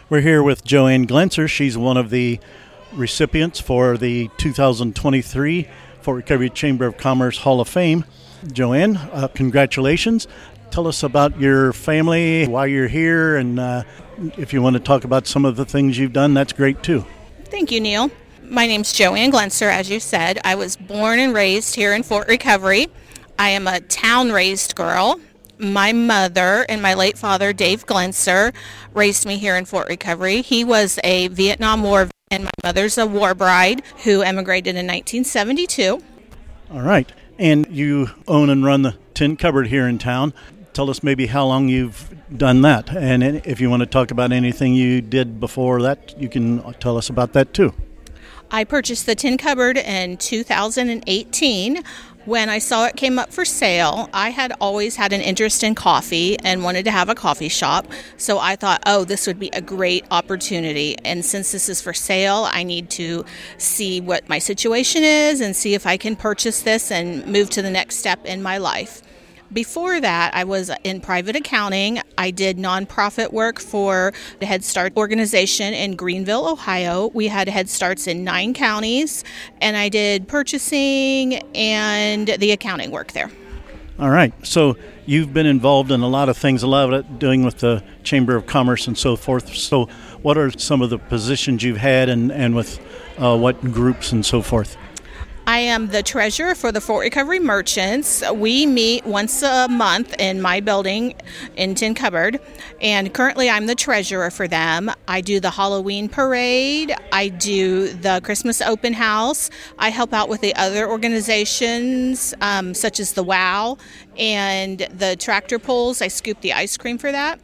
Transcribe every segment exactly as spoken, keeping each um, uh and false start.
We're here with Joanne Glenser. She's one of the recipients for the two thousand twenty-three Fort Recovery Chamber of Commerce Hall of Fame. Joanne, uh, congratulations. Tell us about your family, why you're here, and uh, if you want to talk about some of the things you've done, that's great too. Thank you, Neil. My name's Joanne Glenser, as you said. I was born and raised here in Fort Recovery. I am a town-raised girl. My mother and my late father, Dave Glenser, raised me here in Fort Recovery. He was a Vietnam War vet, and my mother's a war bride who emigrated in nineteen seventy-two. All right. And you own and run the Tin Cupboard here in town. Tell us maybe how long you've done that. And if you want to talk about anything you did before that, you can tell us about that too. I purchased the Tin Cupboard in two thousand eighteen. When I saw it came up for sale, I had always had an interest in coffee and wanted to have a coffee shop. So I thought, oh, this would be a great opportunity. And since this is for sale, I need to see what my situation is and see if I can purchase this and move to the next step in my life. Before that, I was in private accounting. I did nonprofit work for the Head Start organization in Greenville, Ohio. We had Head Starts in nine counties, and I did purchasing and the accounting work there. All right. So you've been involved in a lot of things, a lot of it doing with the Chamber of Commerce and so forth. So what are some of the positions you've had and, and with uh, what groups and so forth? I am the treasurer for the Fort Recovery Merchants. We meet once a month in my building in Tin Cupboard, and currently I'm the treasurer for them. I do the Halloween parade. I do the Christmas open house. I help out with the other organizations, um, such as the WOW and the tractor pulls. I scoop the ice cream for that.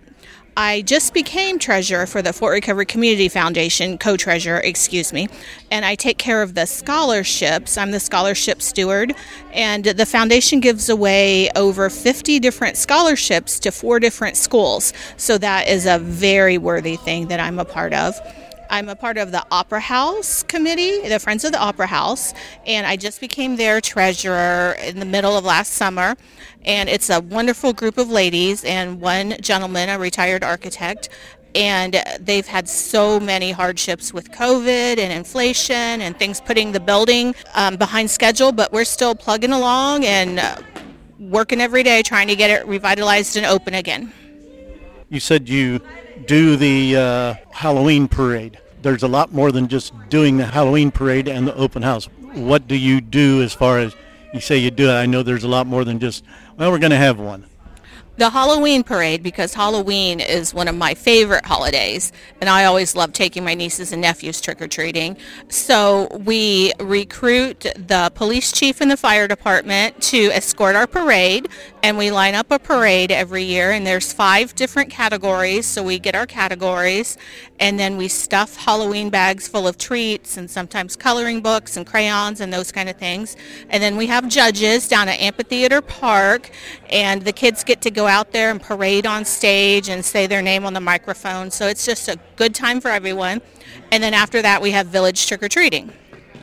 I just became treasurer for the Fort Recovery Community Foundation, co-treasurer, excuse me, and I take care of the scholarships. I'm the scholarship steward, and the foundation gives away over fifty different scholarships to four different schools, so that is a very worthy thing that I'm a part of. I'm a part of the Opera House Committee, the Friends of the Opera House, and I just became their treasurer in the middle of last summer. And it's a wonderful group of ladies and one gentleman, a retired architect, and they've had so many hardships with COVID and inflation and things putting the building um, behind schedule, but we're still plugging along and uh, working every day trying to get it revitalized and open again. You said you do the uh, Halloween parade. There's a lot more than just doing the Halloween parade and the open house. What do you do as far as you say you do it? I know there's a lot more than just, well, we're going to have one. The Halloween parade, because Halloween is one of my favorite holidays, and I always love taking my nieces and nephews trick-or-treating. So we recruit the police chief and the fire department to escort our parade, and we line up a parade every year, and there's five different categories, so we get our categories, and then we stuff Halloween bags full of treats and sometimes coloring books and crayons and those kind of things. And then we have judges down at Amphitheater Park, and the kids get to go out there and parade on stage and say their name on the microphone. So it's just a good time for everyone. And then after that, we have village trick-or-treating.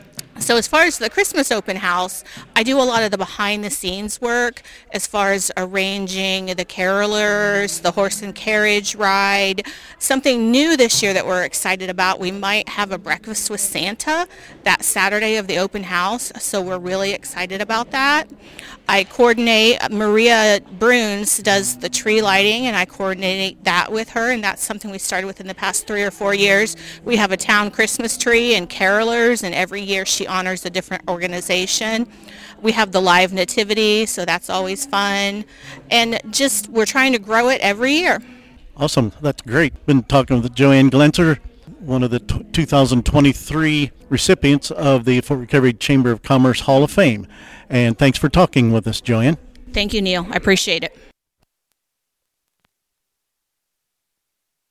So as far as the Christmas open house, I do a lot of the behind-the-scenes work as far as arranging the carolers, the horse and carriage ride. Something new this year that we're excited about, we might have a breakfast with Santa that Saturday of the open house, so we're really excited about that. I coordinate, Maria Bruns does the tree lighting, and I coordinate that with her, and that's something we started with in the past three or four years. We have a town Christmas tree and carolers, and every year she honors a different organization. We have the live nativity, so that's always fun, and just we're trying to grow it every year. Awesome. That's great. Been talking with Joanne Glenser, one of the t- two thousand twenty-three recipients of the Fort Recovery Chamber of Commerce Hall of Fame. And thanks for talking with us, Joanne. Thank you, Neil. I appreciate it.